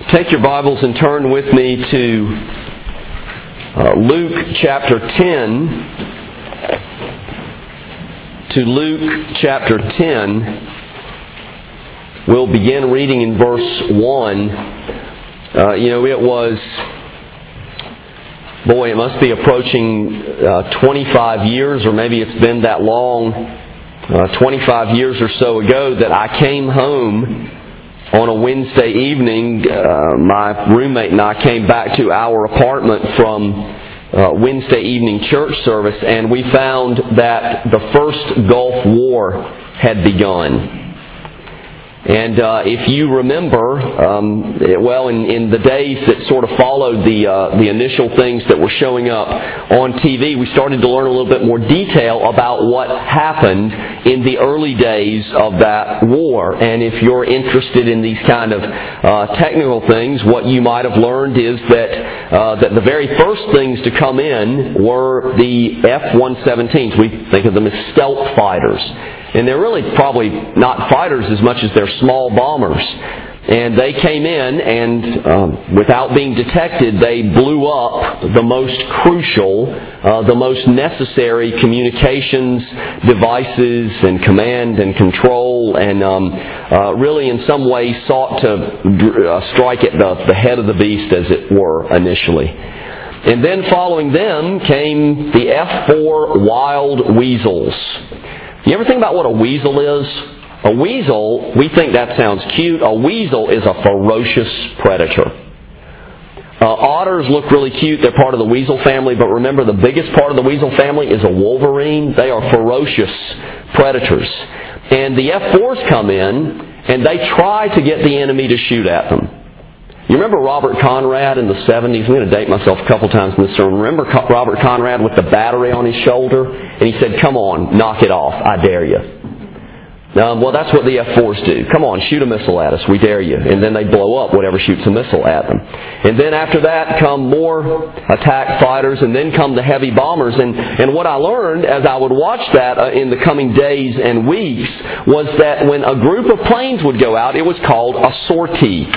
Take your Bibles and turn with me to Luke chapter 10. To Luke chapter 10. We'll begin reading in verse 1. It must be approaching 25 years, or maybe it's been that long, 25 years or so ago, that I came home on a Wednesday evening. My roommate and I came back to our apartment from Wednesday evening church service, and we found that the first Gulf War had begun. And if you remember, in the days that sort of followed the initial things that were showing up on TV, we started to learn a little bit more detail about what happened in the early days of that war. And if you're interested in these kind of technical things, what you might have learned is that the very first things to come in were the F-117s. We think of them as stealth fighters. And they're really probably not fighters as much as they're small bombers. And they came in and without being detected, they blew up the most crucial, the most necessary communications devices and command and control, and really in some ways sought to strike at the head of the beast, as it were, initially. And then following them came the F-4 Wild Weasels. You ever think about what a weasel is? A weasel, we think that sounds cute. A weasel is a ferocious predator. Otters look really cute. They're part of the weasel family. But remember, the biggest part of the weasel family is a wolverine. They are ferocious predators. And the F-4s come in, and they try to get the enemy to shoot at them. You remember Robert Conrad in the 70s? I'm going to date myself a couple times in this sermon. Remember Robert Conrad with the battery on his shoulder? And he said, "Come on, knock it off. I dare you." That's what the F-4s do. Come on, shoot a missile at us. We dare you. And then they blow up whatever shoots a missile at them. And then after that come more attack fighters, and then come the heavy bombers. And what I learned as I would watch that in the coming days and weeks was that when a group of planes would go out, it was called a sortie.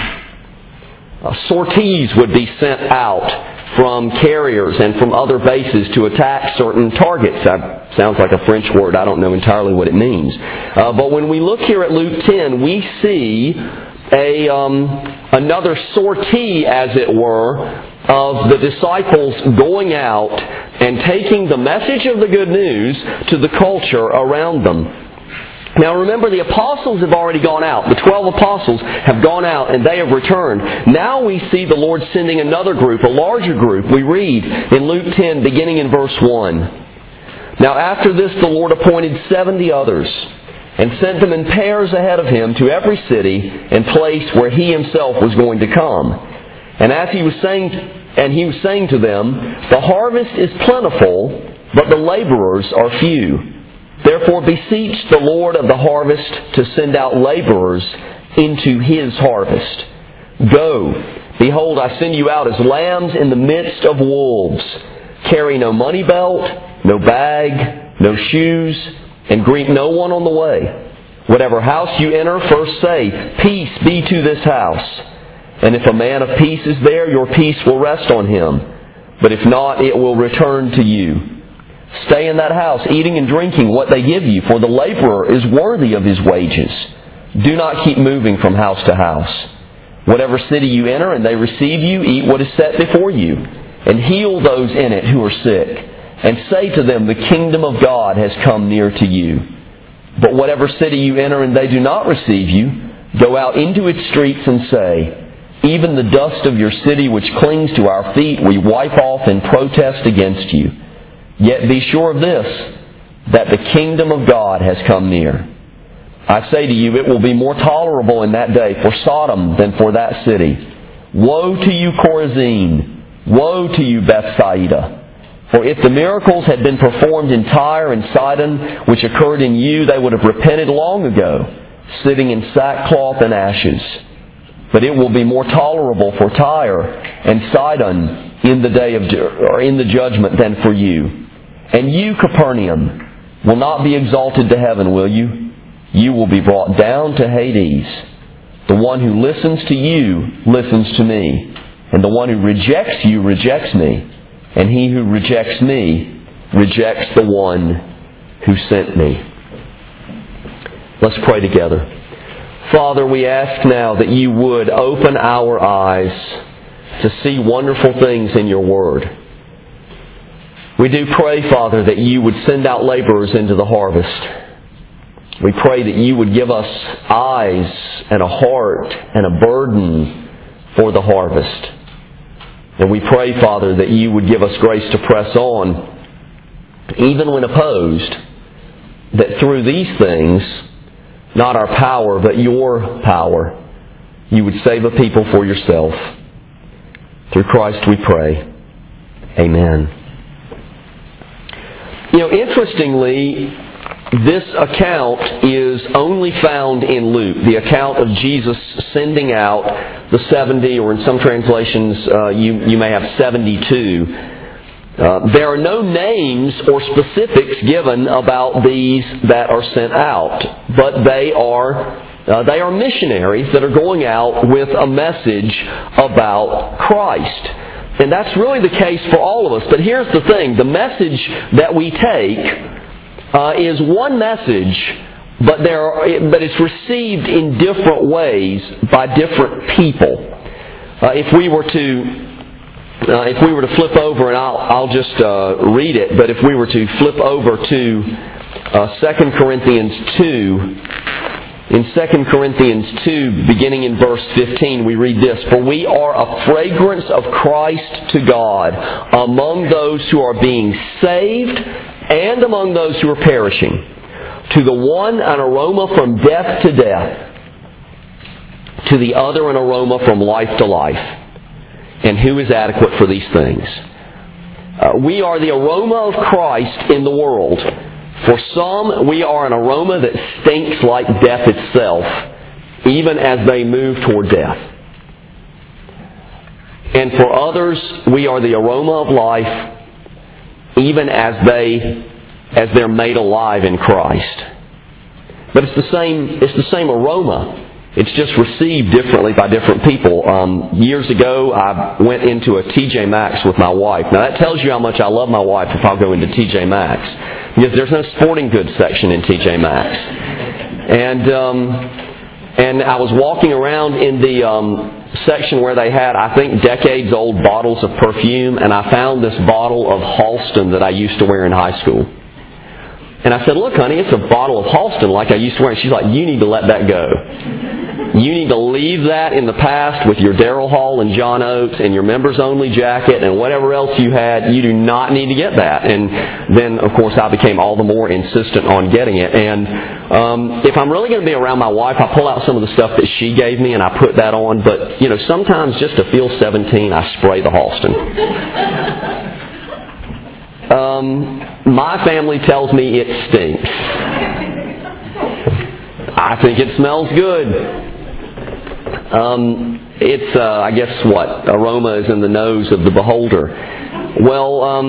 Sorties would be sent out from carriers and from other bases to attack certain targets. That sounds like a French word. I don't know entirely what it means. But when we look here at Luke 10, we see another sortie, as it were, of the disciples going out and taking the message of the good news to the culture around them. Now remember, the apostles have already gone out. The 12 apostles have gone out and they have returned. Now we see the Lord sending another group, a larger group. We read in Luke 10, beginning in verse 1. "Now after this the Lord appointed 70 others, and sent them in pairs ahead of Him to every city and place where He Himself was going to come. And He was saying to them, the harvest is plentiful, but the laborers are few. Therefore beseech the Lord of the harvest to send out laborers into His harvest. Go, behold, I send you out as lambs in the midst of wolves. Carry no money belt, no bag, no shoes, and greet no one on the way. Whatever house you enter, first say, Peace be to this house. And if a man of peace is there, your peace will rest on him. But if not, it will return to you. Stay in that house, eating and drinking what they give you, for the laborer is worthy of his wages. Do not keep moving from house to house. Whatever city you enter and they receive you, eat what is set before you, and heal those in it who are sick, and say to them, the kingdom of God has come near to you. But whatever city you enter and they do not receive you, go out into its streets and say, even the dust of your city which clings to our feet we wipe off in protest against you. Yet be sure of this, that the kingdom of God has come near. I say to you, it will be more tolerable in that day for Sodom than for that city. Woe to you, Chorazin! Woe to you, Bethsaida! For if the miracles had been performed in Tyre and Sidon, which occurred in you, they would have repented long ago, sitting in sackcloth and ashes. But it will be more tolerable for Tyre and Sidon in the day of in the judgment than for you. And you, Capernaum, will not be exalted to heaven, will you? You will be brought down to Hades. The one who listens to you listens to me. And the one who rejects you rejects me. And he who rejects me rejects the one who sent me." Let's pray together. Father, we ask now that you would open our eyes to see wonderful things in your Word. We do pray, Father, that you would send out laborers into the harvest. We pray that you would give us eyes and a heart and a burden for the harvest. And we pray, Father, that you would give us grace to press on, even when opposed, that through these things, not our power, but your power, you would save a people for yourself. Through Christ we pray. Amen. Interestingly, this account is only found in Luke, the account of Jesus sending out the 70, or in some translations you may have 72. There are no names or specifics given about these that are sent out, but they are missionaries that are going out with a message about Christ. And that's really the case for all of us. But here's the thing. The message that we take is one message, but it's received in different ways by different people. If we were to flip over, and I'll just read it, but if we were to flip over to 2 Corinthians 2, in 2 Corinthians 2, beginning in verse 15, we read this: "For we are a fragrance of Christ to God among those who are being saved and among those who are perishing. To the one an aroma from death to death, to the other an aroma from life to life. And who is adequate for these things?" We are the aroma of Christ in the world. For some, we are an aroma that stinks like death itself, even as they move toward death. And for others, we are the aroma of life, even as they're made alive in Christ. But it's the same aroma. It's just received differently by different people. Years ago, I went into a TJ Maxx with my wife. Now that tells you how much I love my wife if I'll go into TJ Maxx, because there's no sporting goods section in TJ Maxx. And I was walking around in the section where they had, I think, decades-old bottles of perfume, and I found this bottle of Halston that I used to wear in high school. And I said, "Look, honey, it's a bottle of Halston like I used to wear." And she's like, "You need to let that go. You need to leave that in the past with your Daryl Hall and John Oates and your members-only jacket and whatever else you had. You do not need to get that." And then, of course, I became all the more insistent on getting it. And if I'm really going to be around my wife, I pull out some of the stuff that she gave me and I put that on. But, sometimes just to feel 17, I spray the Halston. My family tells me it stinks. I think it smells good. It's, I guess, aroma is in the nose of the beholder. Well,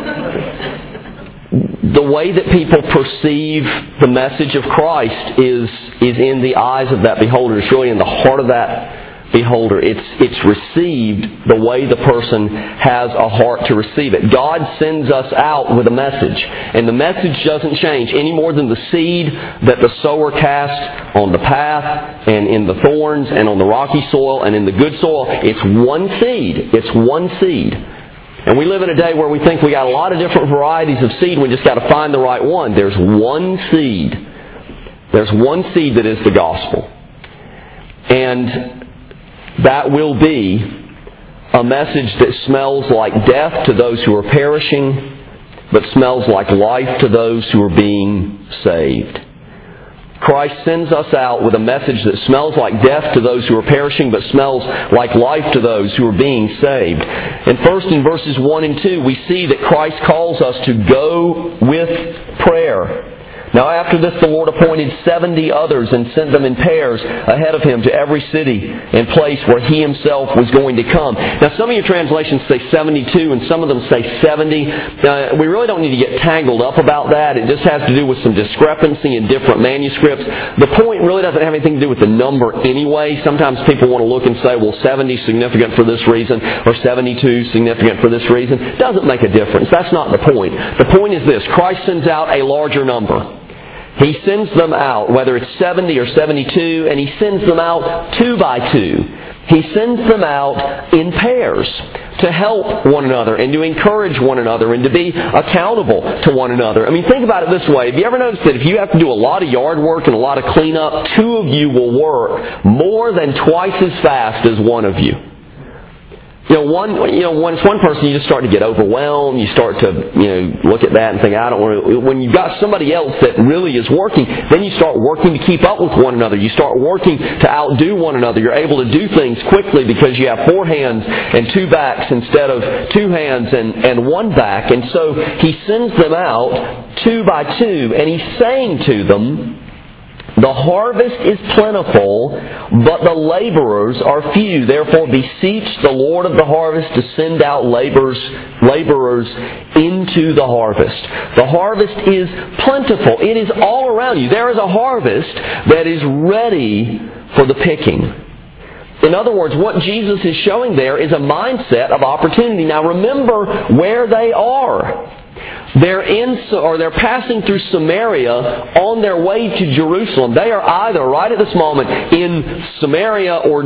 the way that people perceive the message of Christ is in the eyes of that beholder. It's really in the heart of that beholder. It's received the way the person has a heart to receive it. God sends us out with a message, and the message doesn't change any more than the seed that the sower casts on the path and in the thorns and on the rocky soil and in the good soil. It's one seed. It's one seed. And we live in a day where we think we got a lot of different varieties of seed. We just got to find the right one. There's one seed. There's one seed that is the gospel. And that will be a message that smells like death to those who are perishing, but smells like life to those who are being saved. Christ sends us out with a message that smells like death to those who are perishing, but smells like life to those who are being saved. And first in verses 1 and 2, we see that Christ calls us to go with prayer, Now after this the Lord appointed 70 others and sent them in pairs ahead of Him to every city and place where He Himself was going to come. Now some of your translations say 72 and some of them say 70. We really don't need to get tangled up about that. It just has to do with some discrepancy in different manuscripts. The point really doesn't have anything to do with the number anyway. Sometimes people want to look and say, well, 70 is significant for this reason or 72 is significant for this reason. It doesn't make a difference. That's not the point. The point is this. Christ sends out a larger number. He sends them out, whether it's 70 or 72, and He sends them out 2 by 2. He sends them out in pairs to help one another and to encourage one another and to be accountable to one another. I mean, think about it this way. Have you ever noticed that if you have to do a lot of yard work and a lot of cleanup, 2 of you will work more than twice as fast as one of you? When it's one person, you just start to get overwhelmed. You start to, look at that and think, I don't want to. When you've got somebody else that really is working, then you start working to keep up with one another. You start working to outdo one another. You're able to do things quickly because you have 4 hands and 2 backs instead of 2 hands and 1 back. And so He sends them out 2 by 2, and He's saying to them, the harvest is plentiful, but the laborers are few. Therefore beseech the Lord of the harvest to send out laborers into the harvest. The harvest is plentiful. It is all around you. There is a harvest that is ready for the picking. In other words, what Jesus is showing there is a mindset of opportunity. Now remember where they are. They're passing through Samaria on their way to Jerusalem. They are either right at this moment in Samaria or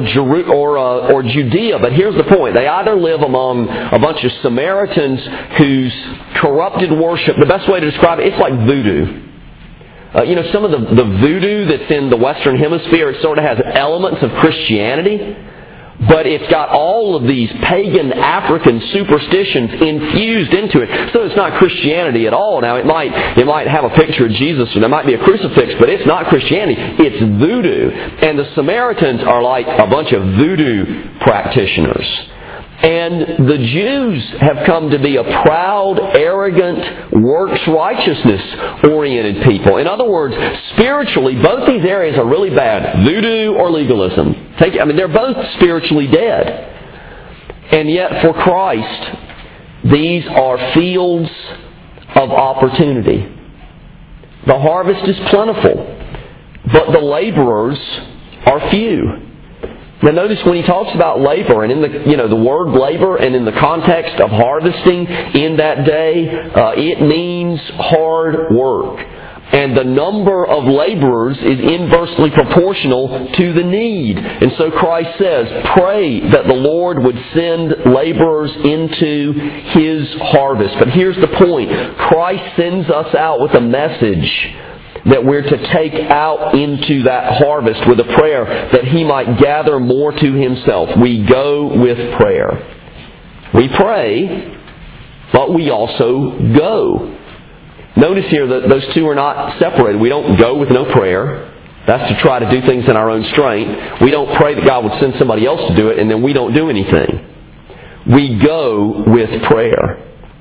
Judea. But here's the point: they either live among a bunch of Samaritans whose corrupted worship. The best way to describe it, it's like voodoo. Some of the voodoo that's in the Western Hemisphere, it sort of has elements of Christianity. But it's got all of these pagan African superstitions infused into it. So it's not Christianity at all. Now it might have a picture of Jesus, or there might be a crucifix, but it's not Christianity. It's voodoo. And the Samaritans are like a bunch of voodoo practitioners. And the Jews have come to be a proud, arrogant, works-righteousness-oriented people. In other words, spiritually, both these areas are really bad. Voodoo or legalism. They're both spiritually dead. And yet, for Christ, these are fields of opportunity. The harvest is plentiful, but the laborers are few. Now notice when He talks about labor, and in the word labor, and in the context of harvesting in that day, it means hard work. And the number of laborers is inversely proportional to the need. And so Christ says, pray that the Lord would send laborers into His harvest. But here's the point: Christ sends us out with a message that we're to take out into that harvest with a prayer that He might gather more to Himself. We go with prayer. We pray, but we also go. Notice here that those two are not separated. We don't go with no prayer. That's to try to do things in our own strength. We don't pray that God would send somebody else to do it, and then we don't do anything. We go with prayer.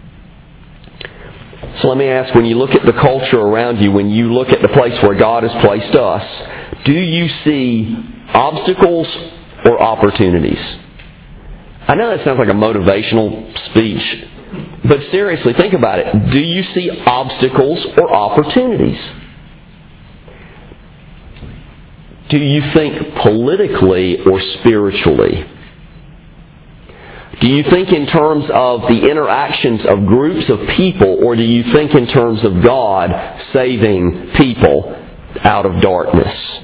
So let me ask, when you look at the culture around you, when you look at the place where God has placed us, do you see obstacles or opportunities? I know that sounds like a motivational speech, but seriously, think about it. Do you see obstacles or opportunities? Do you think politically or spiritually? Do you think in terms of the interactions of groups of people, or do you think in terms of God saving people out of darkness?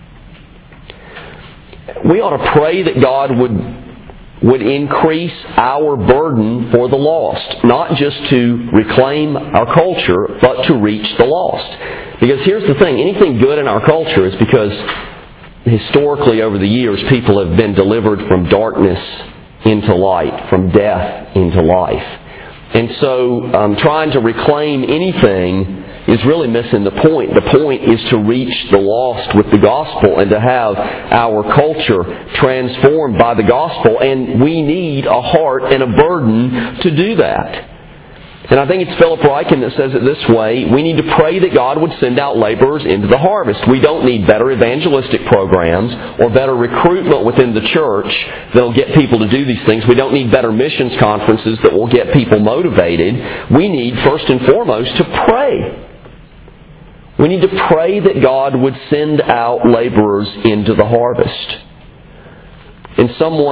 We ought to pray that God would increase our burden for the lost, not just to reclaim our culture, but to reach the lost. Because here's the thing: anything good in our culture is because historically over the years people have been delivered from darkness into light, from death into life. And so trying to reclaim anything is really missing the point. The point is to reach the lost with the gospel and to have our culture transformed by the gospel. And we need a heart and a burden to do that. And I think it's Philip Ryken that says it this way: we need to pray that God would send out laborers into the harvest. We don't need better evangelistic programs or better recruitment within the church that will get people to do these things. We don't need better missions conferences that will get people motivated. We need, first and foremost, to pray. We need to pray that God would send out laborers into the harvest. And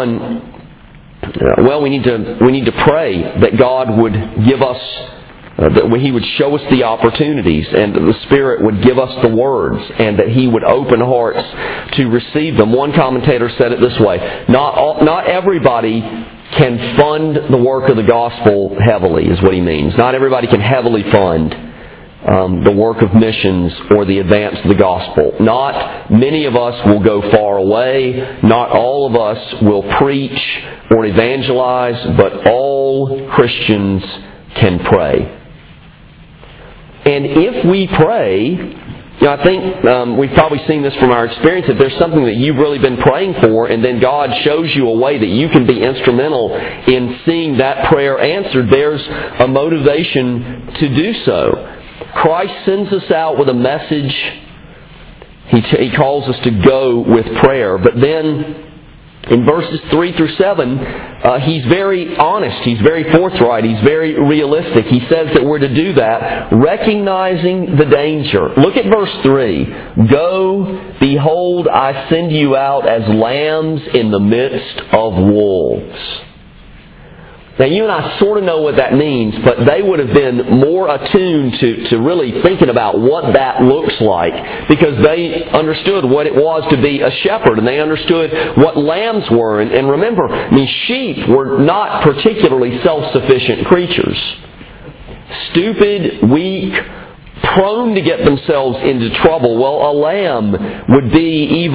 we need to pray that God would give us, that He would show us the opportunities, and that the Spirit would give us the words, and that He would open hearts to receive them. One commentator said it this way: not everybody can fund the work of the gospel heavily, is what he means. Not everybody can heavily fund the work of missions or the advance of the gospel. Not many of us will go far away. Not all of us will preach or evangelize, but all Christians can pray. And if we pray, I think we've probably seen this from our experience. If there's something that you've really been praying for, and then God shows you a way that you can be instrumental in seeing that prayer answered, there's a motivation to do so. Christ sends us out with a message. He calls us to go with prayer. But then, in verses 3 through 7, He's very honest. He's very forthright. He's very realistic. He says that we're to do that, recognizing the danger. Look at verse 3. Go, behold, I send you out as lambs in the midst of wolves. Now, you and I sort of know what that means, but they would have been more attuned to really thinking about what that looks like, because they understood what it was to be a shepherd, and they understood what lambs were. And remember, sheep were not particularly self-sufficient creatures. Stupid, weak, prone to get themselves into trouble. Well, a lamb would be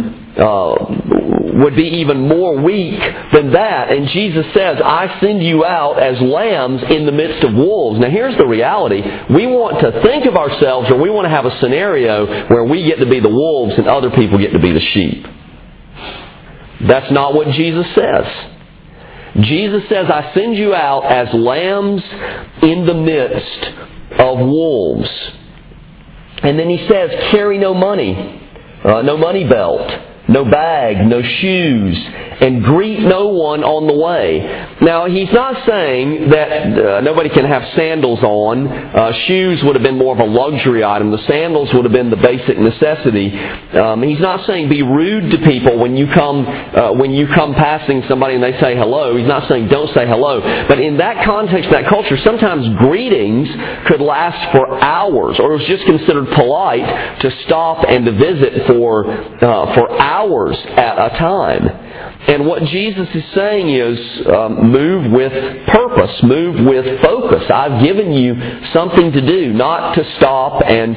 even more weak than that. And Jesus says, I send you out as lambs in the midst of wolves. Now here's the reality. We want to think of ourselves, or we want to have a scenario where we get to be the wolves and other people get to be the sheep. That's not what Jesus says. Jesus says, I send you out as lambs in the midst of wolves. And then He says, carry no money, no money belt, no bag, no shoes, and greet no one on the way. Now, He's not saying that nobody can have sandals on. Shoes would have been more of a luxury item. The sandals would have been the basic necessity. He's not saying be rude to people when you come passing somebody and they say hello. He's not saying don't say hello. But in that context, that culture, sometimes greetings could last for hours, or it was just considered polite to stop and to visit for hours at a time. And what Jesus is saying is, move with purpose, move with focus. I've given you something to do, not to stop and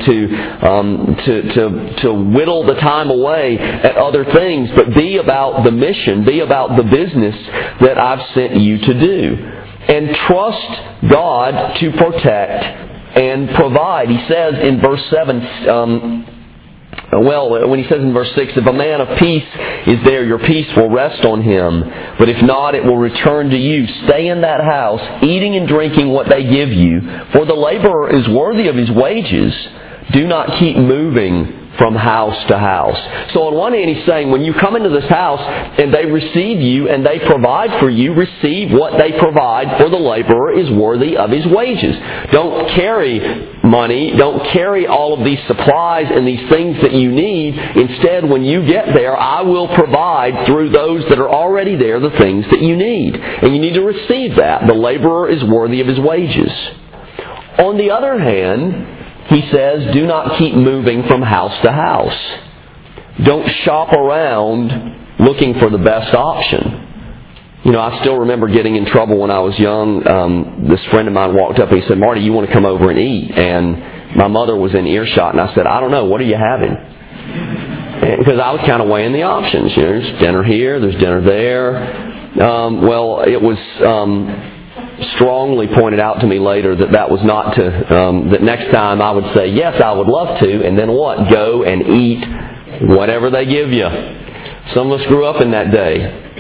to whittle the time away at other things, but be about the mission, be about the business that I've sent you to do. And trust God to protect and provide. He says in verse 7, when He says in verse 6, if a man of peace is there, your peace will rest on him. But if not, it will return to you. Stay in that house, eating and drinking what they give you, for the laborer is worthy of his wages. Do not keep moving from house to house. So on one hand, He's saying, when you come into this house and they receive you and they provide for you, receive what they provide, for the laborer is worthy of his wages. Don't carry money. Don't carry all of these supplies and these things that you need. Instead, when you get there, I will provide through those that are already there the things that you need. And you need to receive that. The laborer is worthy of his wages. On the other hand, He says, do not keep moving from house to house. Don't shop around looking for the best option. I still remember getting in trouble when I was young. This friend of mine walked up and he said, Marty, you want to come over and eat? And my mother was in earshot, and I said, I don't know, what are you having? Because I was kind of weighing the options. There's dinner here, there's dinner there. It was strongly pointed out to me later that was not to, that next time I would say, yes, I would love to, and then what? Go and eat whatever they give you. Some of us grew up in that day.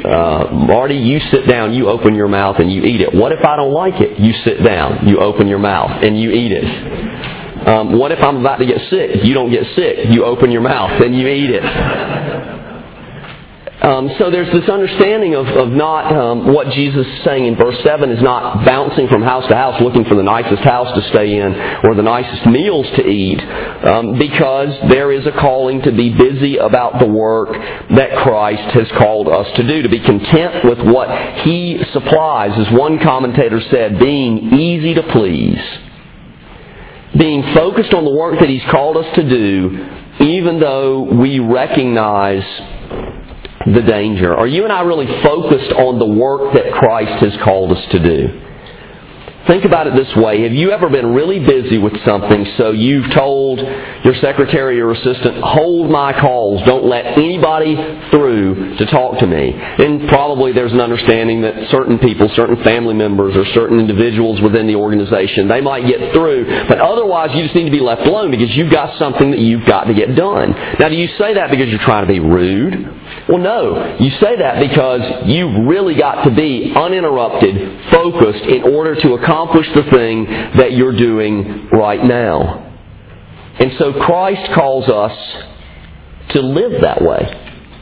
Marty, you sit down, you open your mouth, and you eat it. What if I don't like it? You sit down, you open your mouth, and you eat it. What if I'm about to get sick? You don't get sick. You open your mouth, and you eat it. So there's this understanding of not what Jesus is saying in verse 7 is not bouncing from house to house looking for the nicest house to stay in or the nicest meals to eat, because there is a calling to be busy about the work that Christ has called us to do, to be content with what He supplies, as one commentator said, being easy to please, being focused on the work that He's called us to do, even though we recognize the danger. Are you and I really focused on the work that Christ has called us to do? Think about it this way. Have you ever been really busy with something, so you've told your secretary or assistant, hold my calls, don't let anybody through to talk to me? And probably there's an understanding that certain people, certain family members, or certain individuals within the organization, they might get through, but otherwise you just need to be left alone because you've got something that you've got to get done. Now, do you say that because you're trying to be rude? Well, no. You say that because you've really got to be uninterrupted, focused, in order to accomplish the thing that you're doing right now. And so Christ calls us to live that way.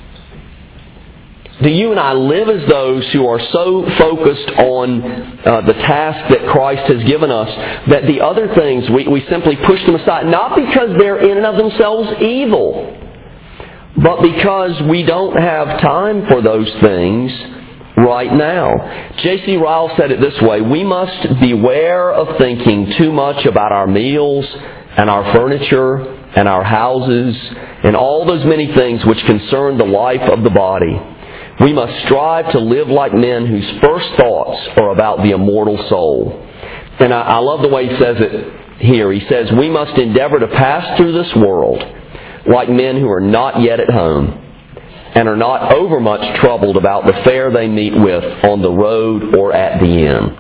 Do you and I live as those who are so focused on the task that Christ has given us that the other things, we simply push them aside, not because they're in and of themselves evil, but because we don't have time for those things right now. J.C. Ryle said it this way: we must beware of thinking too much about our meals and our furniture and our houses and all those many things which concern the life of the body. We must strive to live like men whose first thoughts are about the immortal soul. And I love the way he says it here. He says, we must endeavor to pass through this world like men who are not yet at home and are not overmuch troubled about the fare they meet with on the road or at the inn.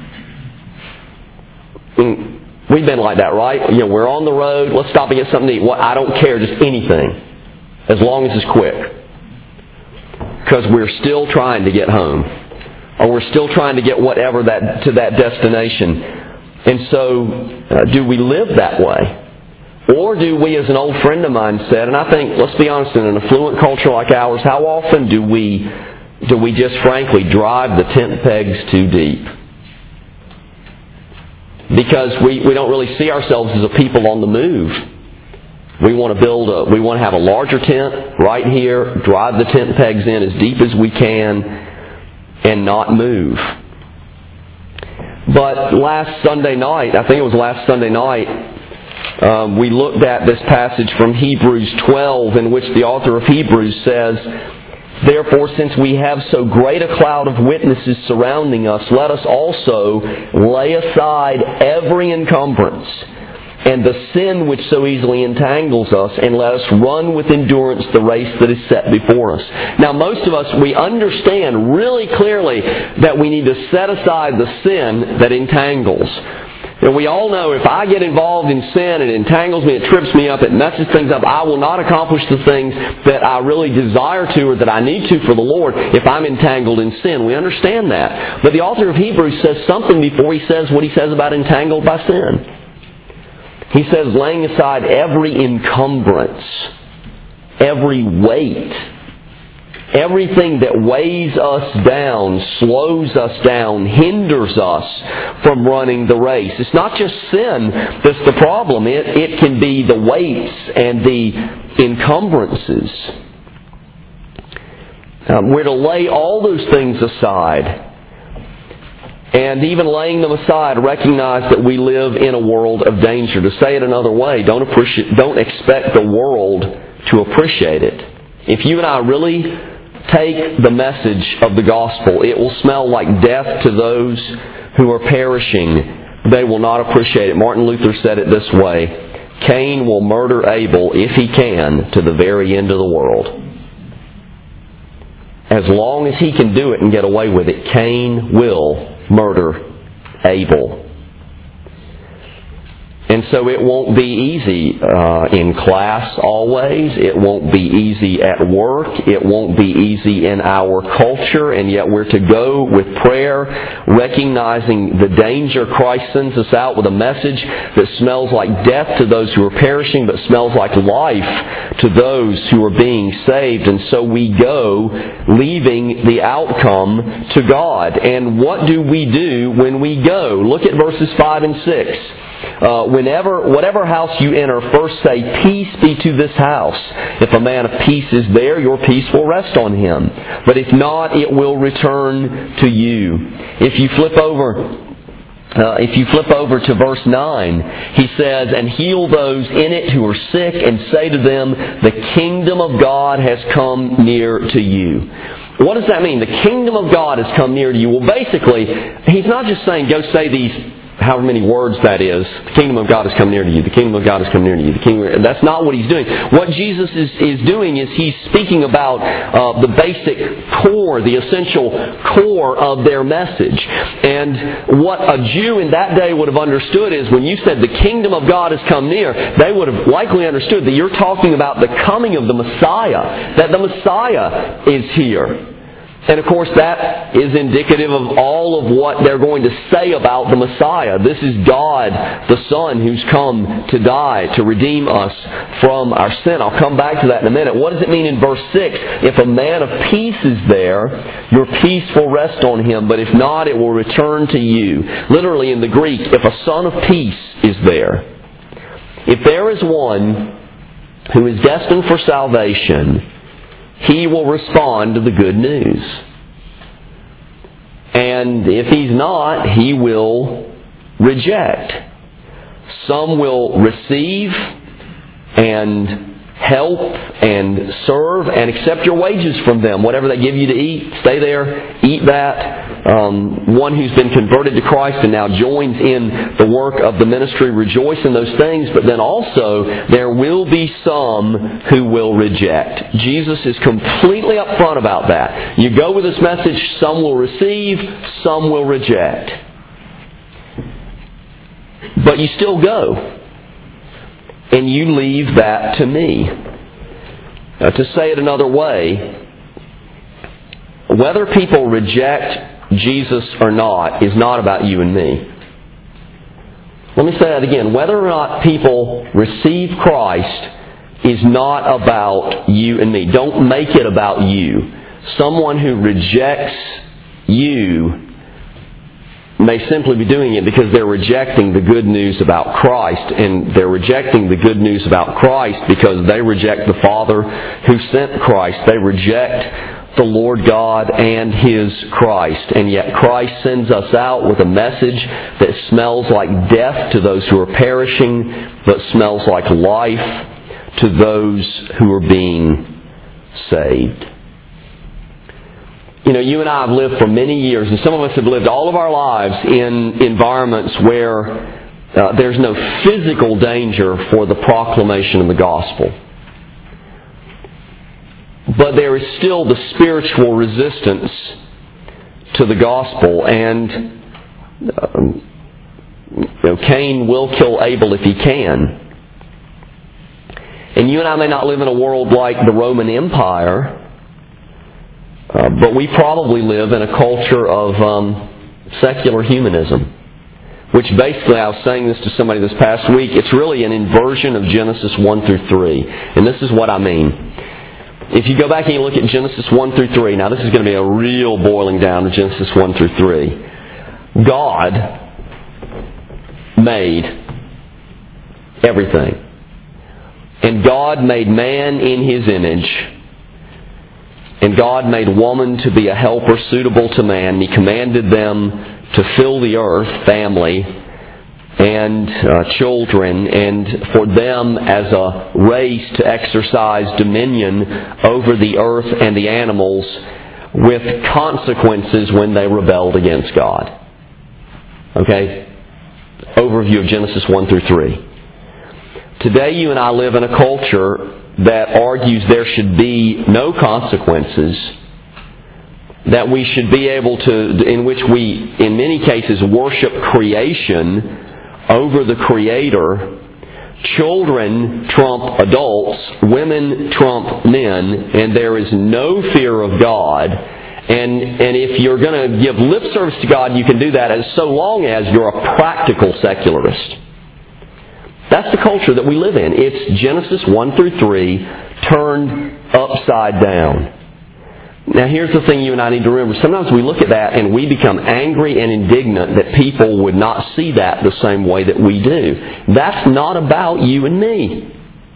We've been like that, right? You know, we're on the road, let's stop and get something to eat. Well, I don't care, just anything, as long as it's quick. Because we're still trying to get home. Or we're still trying to get whatever to that destination. And so, do we live that way? Or do we, as an old friend of mine said, and I think, let's be honest, in an affluent culture like ours, how often do we just frankly drive the tent pegs too deep? Because we don't really see ourselves as a people on the move. We want to have a larger tent right here, drive the tent pegs in as deep as we can, and not move. But last Sunday night, I think it was last Sunday night, we looked at this passage from Hebrews 12 in which the author of Hebrews says, therefore, since we have so great a cloud of witnesses surrounding us, let us also lay aside every encumbrance and the sin which so easily entangles us, and let us run with endurance the race that is set before us. Now, most of us, we understand really clearly that we need to set aside the sin that entangles. And we all know if I get involved in sin, it entangles me, it trips me up, it messes things up, I will not accomplish the things that I really desire to or that I need to for the Lord if I'm entangled in sin. We understand that. But the author of Hebrews says something before he says what he says about entangled by sin. He says, laying aside every encumbrance, every weight, everything that weighs us down, slows us down, hinders us from running the race. It's not just sin that's the problem. It can be the weights and the encumbrances. We're to lay all those things aside. And even laying them aside, recognize that we live in a world of danger. To say it another way, don't expect the world to appreciate it. If you and I really take the message of the gospel, it will smell like death to those who are perishing. They will not appreciate it. Martin Luther said it this way: Cain will murder Abel, if he can, to the very end of the world. As long as he can do it and get away with it, Cain will murder Abel. And And so it won't be easy in class always. It won't be easy at work. It won't be easy in our culture. And yet we're to go with prayer, recognizing the danger. Christ sends us out with a message that smells like death to those who are perishing, but smells like life to those who are being saved. And so we go, leaving the outcome to God. And what do we do when we go? Look at verses 5 and 6. Whatever house you enter, first say, "Peace be to this house." If a man of peace is there, your peace will rest on him. But if not, it will return to you. If you flip over to verse 9, he says, "And heal those in it who are sick, and say to them, the kingdom of God has come near to you." What does that mean? The kingdom of God has come near to you. Well, basically, he's not just saying, go say these, however many words that is, the kingdom of God has come near to you, the kingdom of God has come near to you. That's not what he's doing. What Jesus is doing is he's speaking about the basic core, the essential core of their message. And what a Jew in that day would have understood is when you said the kingdom of God has come near, they would have likely understood that you're talking about the coming of the Messiah, that the Messiah is here. And of course that is indicative of all of what they're going to say about the Messiah. This is God, the Son, who's come to die, to redeem us from our sin. I'll come back to that in a minute. What does it mean in verse 6? If a man of peace is there, your peace will rest on him, but if not, it will return to you. Literally in the Greek, if a son of peace is there, if there is one who is destined for salvation, he will respond to the good news. And if he's not, he will reject. Some will receive and help and serve and accept your wages from them. Whatever they give you to eat, stay there, eat that. One who's been converted to Christ and now joins in the work of the ministry, rejoice in those things. But then also, there will be some who will reject. Jesus is completely upfront about that. You go with this message, some will receive, some will reject. But you still go. And you leave that to me. To say it another way, whether people reject Jesus or not is not about you and me. Let me say that again. Whether or not people receive Christ is not about you and me. Don't make it about you. Someone who rejects you may simply be doing it because they're rejecting the good news about Christ. And they're rejecting the good news about Christ because they reject the Father who sent Christ. They reject the Lord God and His Christ. And yet Christ sends us out with a message that smells like death to those who are perishing, but smells like life to those who are being saved. You know, you and I have lived for many years, and some of us have lived all of our lives in environments where there's no physical danger for the proclamation of the gospel. But there is still the spiritual resistance to the gospel, and Cain will kill Abel if he can. And you and I may not live in a world like the Roman Empire, but we probably live in a culture of secular humanism. Which basically, I was saying this to somebody this past week, it's really an inversion of Genesis 1 through 3. And this is what I mean. If you go back and you look at Genesis 1 through 3, now this is going to be a real boiling down of Genesis 1 through 3. God made everything. And God made man in His image. And God made woman to be a helper suitable to man. He commanded them to fill the earth, family, and children, and for them as a race to exercise dominion over the earth and the animals with consequences when they rebelled against God. Okay? Overview of Genesis 1 through 3. Today you and I live in a culture that argues there should be no consequences, that we should be able to, in which we, in many cases, worship creation over the Creator, children trump adults, women trump men, and there is no fear of God. And if you're going to give lip service to God, you can do that as so long as you're a practical secularist. That's the culture that we live in. It's Genesis 1 through 3 turned upside down. Now here's the thing you and I need to remember. Sometimes we look at that and we become angry and indignant that people would not see that the same way that we do. That's not about you and me.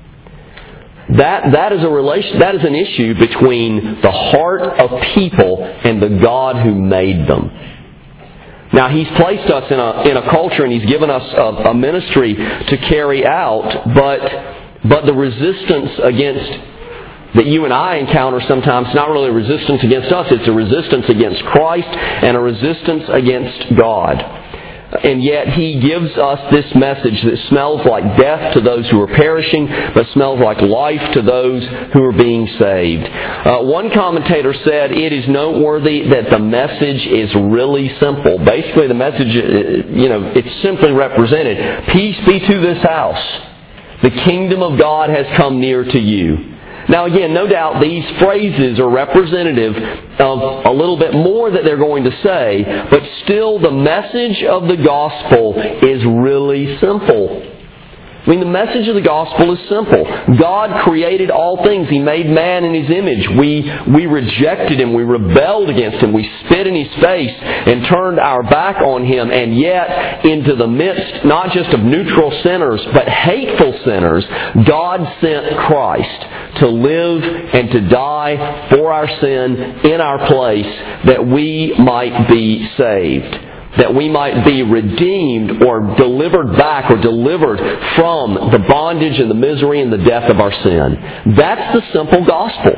That is an issue between the heart of people and the God who made them. Now He's placed us in a culture and He's given us a ministry to carry out, but the resistance against that you and I encounter sometimes, it's not really a resistance against us, it's a resistance against Christ and a resistance against God. And yet He gives us this message that smells like death to those who are perishing, but smells like life to those who are being saved. One commentator said, it is noteworthy that the message is really simple. Basically the message, it's simply represented. Peace be to this house. The kingdom of God has come near to you. Now again, no doubt these phrases are representative of a little bit more that they're going to say, but still the message of the gospel is really simple. I mean, the message of the gospel is simple. God created all things. He made man in His image. We rejected Him. We rebelled against Him. We spit in His face and turned our back on Him. And yet, into the midst, not just of neutral sinners, but hateful sinners, God sent Christ to live and to die for our sin in our place that we might be saved. That we might be redeemed or delivered back or delivered from the bondage and the misery and the death of our sin. That's the simple gospel.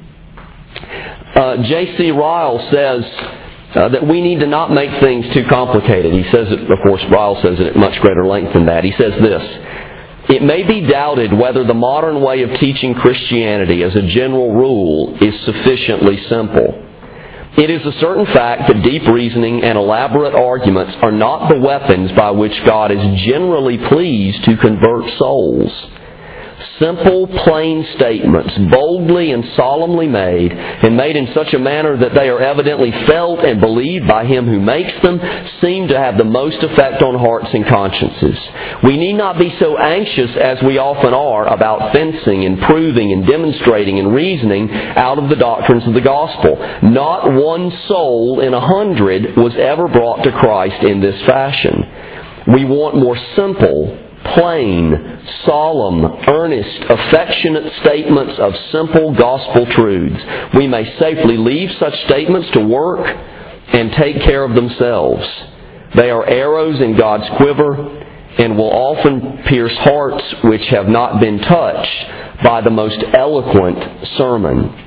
J.C. Ryle says that we need to not make things too complicated. He says it, of course, Ryle says it at much greater length than that. He says this: it may be doubted whether the modern way of teaching Christianity as a general rule is sufficiently simple. It is a certain fact that deep reasoning and elaborate arguments are not the weapons by which God is generally pleased to convert souls. Simple, plain statements, boldly and solemnly made, and made in such a manner that they are evidently felt and believed by him who makes them, seem to have the most effect on hearts and consciences. We need not be so anxious as we often are about fencing and proving and demonstrating and reasoning out of the doctrines of the gospel. Not one soul in 100 was ever brought to Christ in this fashion. We want more simple, plain, solemn, earnest, affectionate statements of simple gospel truths. We may safely leave such statements to work and take care of themselves. They are arrows in God's quiver and will often pierce hearts which have not been touched by the most eloquent sermon.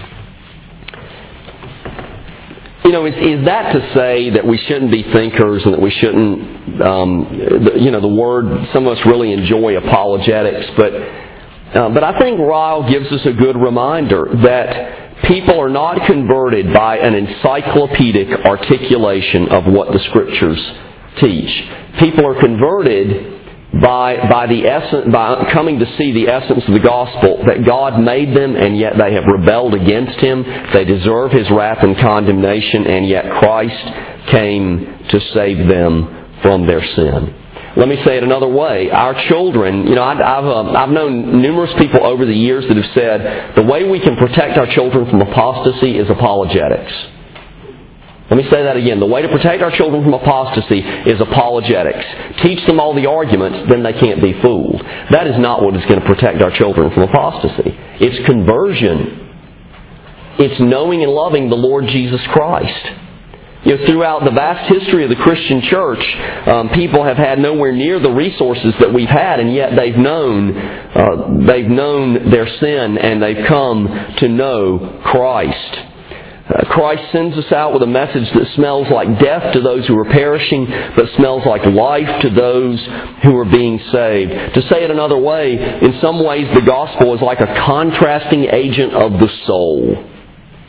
Is that to say that we shouldn't be thinkers and that we shouldn't, the word, some of us really enjoy apologetics, but I think Ryle gives us a good reminder that people are not converted by an encyclopedic articulation of what the Scriptures teach. People are converted by coming to see the essence of the gospel, that God made them and yet they have rebelled against Him. They deserve His wrath and condemnation, and yet Christ came to save them from their sin. Let me say it another way. Our children, I've known numerous people over the years that have said the way we can protect our children from apostasy is apologetics. Let me say that again. The way to protect our children from apostasy is apologetics. Teach them all the arguments, then they can't be fooled. That is not what is going to protect our children from apostasy. It's conversion. It's knowing and loving the Lord Jesus Christ. Throughout the vast history of the Christian church, people have had nowhere near the resources that we've had, and yet they've known their sin and they've come to know Christ. Christ sends us out with a message that smells like death to those who are perishing, but smells like life to those who are being saved. To say it another way, in some ways the gospel is like a contrasting agent of the soul.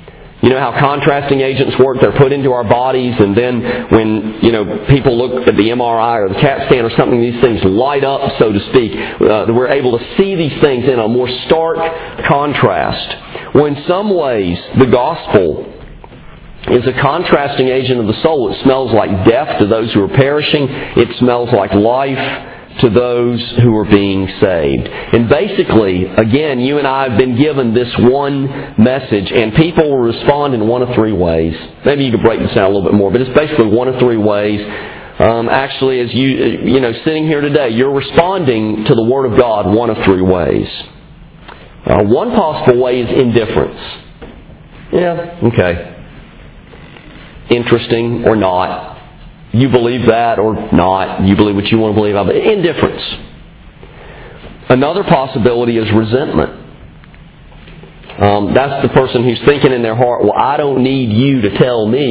You know how contrasting agents work? They're put into our bodies, and then when, people look at the MRI or the CAT scan or something, these things light up, so to speak. We're able to see these things in a more stark contrast. Well, in some ways, the gospel is a contrasting agent of the soul. It smells like death to those who are perishing. It smells like life to those who are being saved. And basically, again, you and I have been given this one message, and people will respond in one of three ways. Maybe you could break this down a little bit more, but it's basically one of three ways. Actually, as you sitting here today, you're responding to the Word of God one of three ways. One possible way is indifference. Yeah, okay. Interesting or not. You believe that or not. You believe what you want to believe. Indifference. Another possibility is resentment. That's the person who's thinking in their heart, well, I don't need you to tell me ...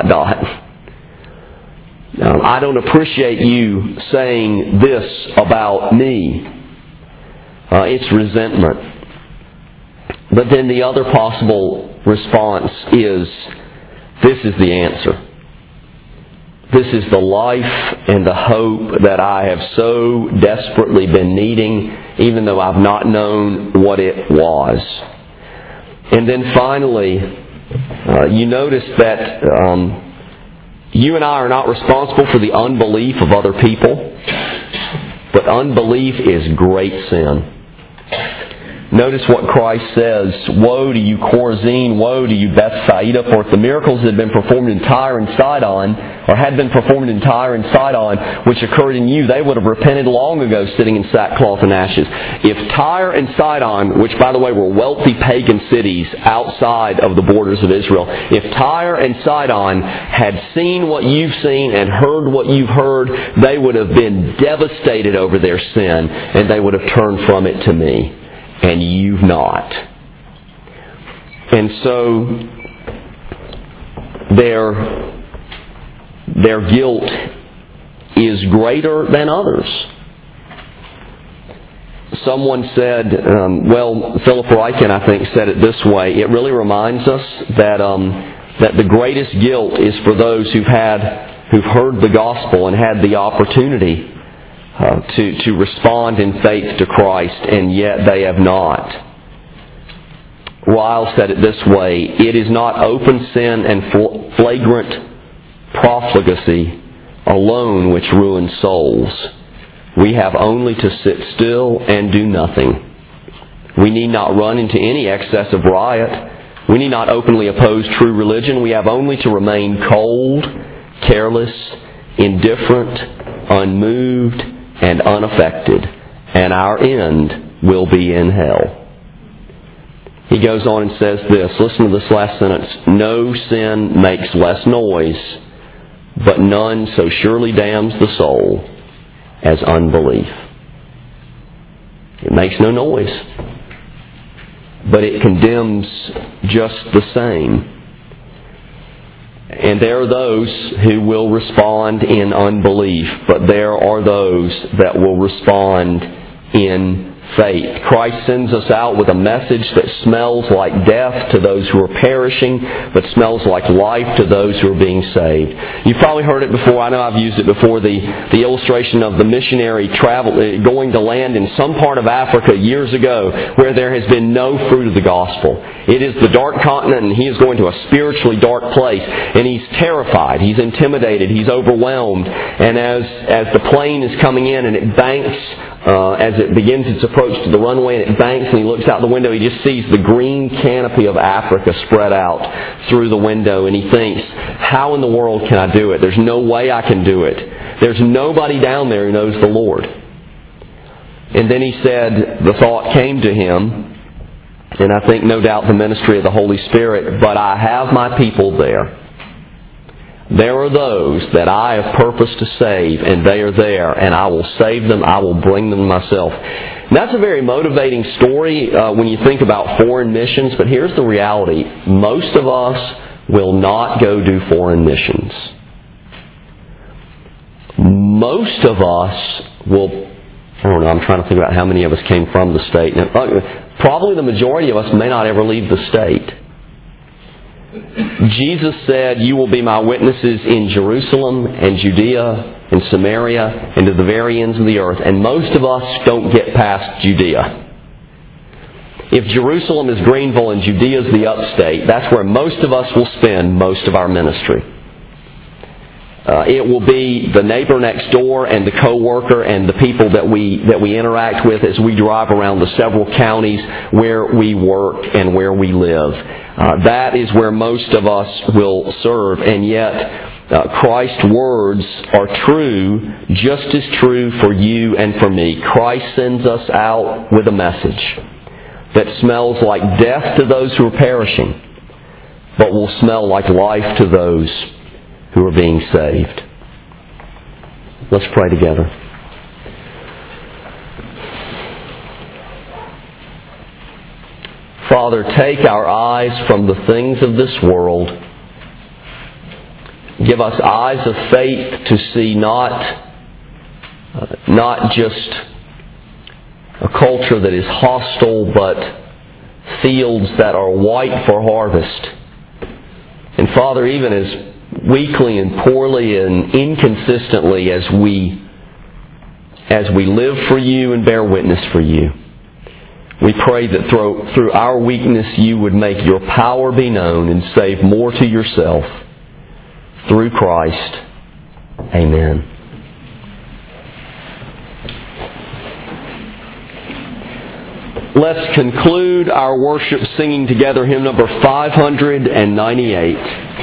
I don't appreciate you saying this about me. It's resentment. But then the other possible response is, this is the answer. This is the life and the hope that I have so desperately been needing, even though I've not known what it was. And then finally, you notice that you and I are not responsible for the unbelief of other people, but unbelief is great sin. Notice what Christ says, woe to you Chorazin, woe to you Bethsaida, for if the miracles had been performed in Tyre and Sidon, or had been performed in Tyre and Sidon, which occurred in you, they would have repented long ago sitting in sackcloth and ashes. If Tyre and Sidon, which by the way were wealthy pagan cities outside of the borders of Israel, if Tyre and Sidon had seen what you've seen and heard what you've heard, they would have been devastated over their sin, and they would have turned from it to me. And you've not. And so their guilt is greater than others. Someone said, Philip Ryken, I think, said it this way. It really reminds us that the greatest guilt is for those who've heard the gospel and had the opportunity to respond in faith to Christ, and yet they have not. Ryle said it this way, it is not open sin and flagrant profligacy alone which ruins souls. We have only to sit still and do nothing. We need not run into any excess of riot. We need not openly oppose true religion. We have only to remain cold, careless, indifferent, unmoved, and unaffected, and our end will be in hell. He goes on and says this, listen to this last sentence, no sin makes less noise, but none so surely damns the soul as unbelief. It makes no noise, but it condemns just the same. And there are those who will respond in unbelief, but there are those that will respond in faith. Christ sends us out with a message that smells like death to those who are perishing, but smells like life to those who are being saved. You've probably heard it before. I know I've used it before. The illustration of the missionary going to land in some part of Africa years ago where there has been no fruit of the gospel. It is the dark continent, and he is going to a spiritually dark place, and he's terrified, he's intimidated, he's overwhelmed. And as the plane is coming in and it banks, as it begins its approach to the runway and it banks and he looks out the window, he just sees the green canopy of Africa spread out through the window, and he thinks, how in the world can I do it? There's no way I can do it. There's nobody down there who knows the Lord. And then he said, the thought came to him, and I think no doubt the ministry of the Holy Spirit, but I have my people there. There are those that I have purposed to save, and they are there, and I will save them, I will bring them myself. And that's a very motivating story when you think about foreign missions, but here's the reality. Most of us will not go do foreign missions. Most of us will, I don't know, I'm trying to think about how many of us came from the state. Now, probably the majority of us may not ever leave the state. Jesus said, "You will be my witnesses in Jerusalem and Judea and Samaria and to the very ends of the earth." And most of us don't get past Judea. If Jerusalem is Greenville and Judea is the upstate, that's where most of us will spend most of our ministry. It will be the neighbor next door and the co-worker and the people that we interact with as we drive around the several counties where we work and where we live. That is where most of us will serve, and yet Christ's words are true, just as true for you and for me. Christ sends us out with a message that smells like death to those who are perishing, but will smell like life to those who are being saved. Let's pray together. Father, take our eyes from the things of this world. Give us eyes of faith to see not just a culture that is hostile, but fields that are white for harvest. And Father, even as weakly and poorly and inconsistently as we live for you and bear witness for you, we pray that through our weakness you would make your power be known and save more to yourself through Christ. Amen. Let's conclude our worship singing together hymn number 598.